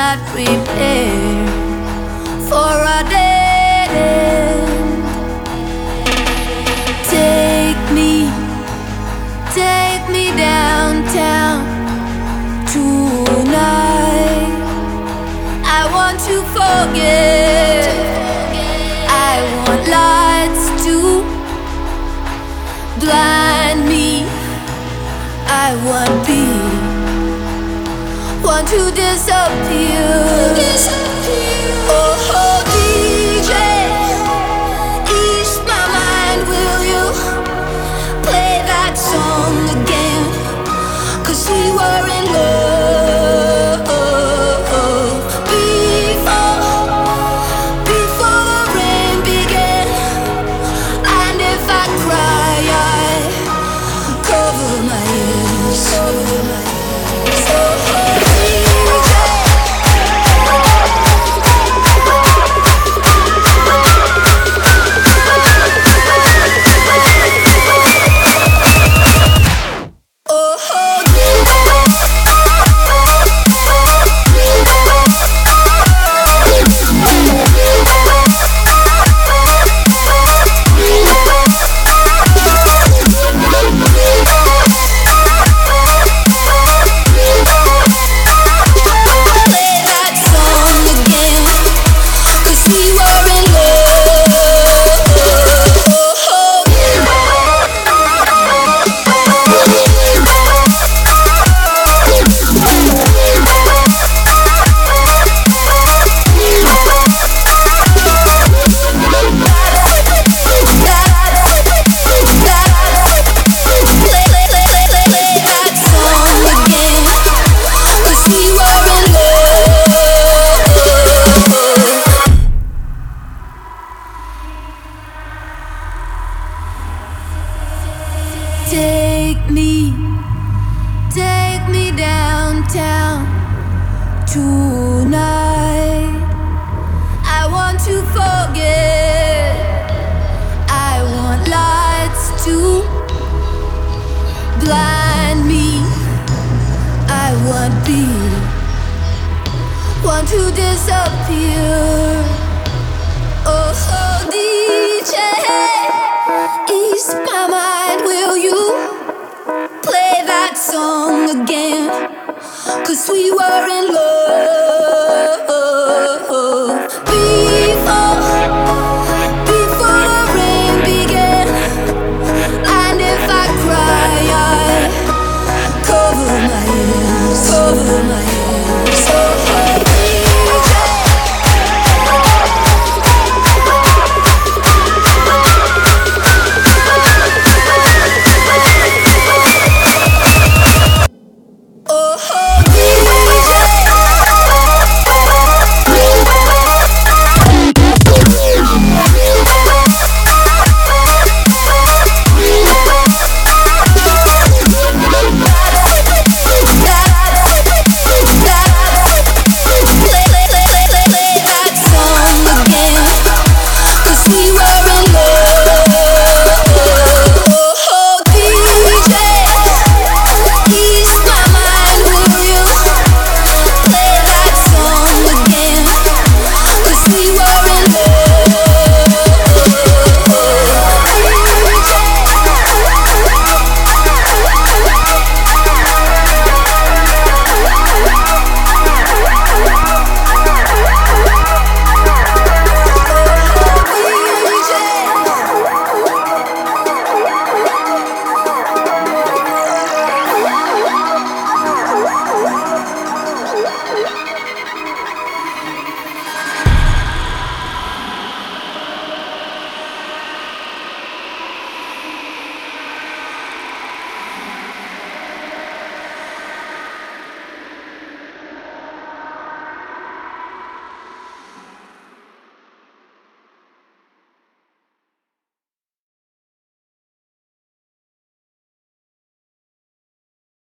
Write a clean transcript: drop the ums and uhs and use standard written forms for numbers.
not prepared for a dead end. Take me downtown tonight. I want to forget. I want lights to blind me. I want to disappear. Oh, DJ, ease my mind, will you play that song again? 'Cause we were in love before the rain began. And if I cry, I cover my ears. Take me downtown to